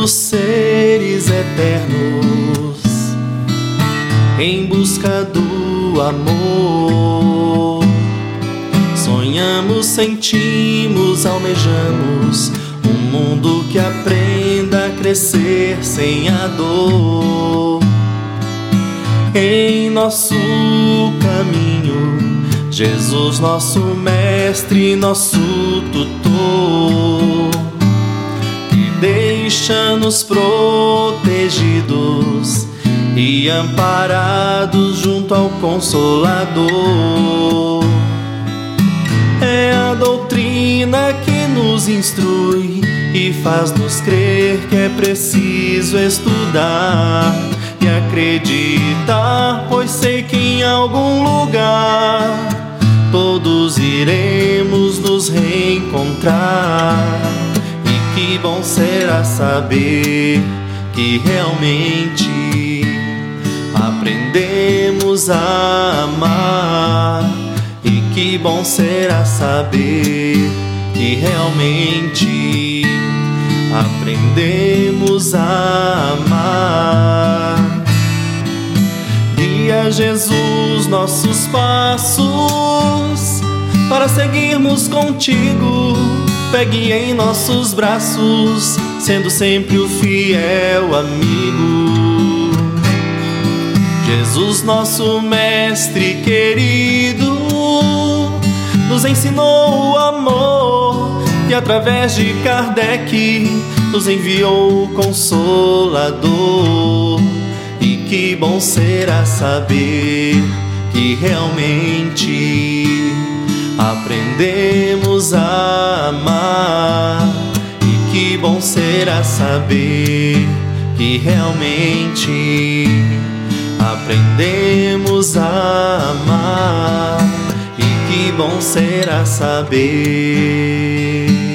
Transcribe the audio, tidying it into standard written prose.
dos seres eternos, em busca do amor. Sonhamos, sentimos, almejamos um mundo que aprenda a crescer sem a dor. Em nosso caminho, Jesus, nosso mestre, nosso tutor, que deixa-nos protegidos e amparados junto ao Consolador. É a doutrina que nos instrui e faz-nos crer que é preciso estudar e acreditar, pois sei que em algum lugar todos iremos nos reencontrar. E que bom será saber que realmente aprendemos a amar. E que bom será saber que realmente aprendemos a amar. Guia, Jesus, nossos passos para seguirmos contigo. Pegue em nossos braços, sendo sempre o fiel amigo. Jesus, nosso mestre querido, nos ensinou o amor e através de Kardec nos enviou o Consolador. E que bom será saber que realmente aprendemos a amar. E que bom será saber que realmente aprendemos a amar. E que bom será saber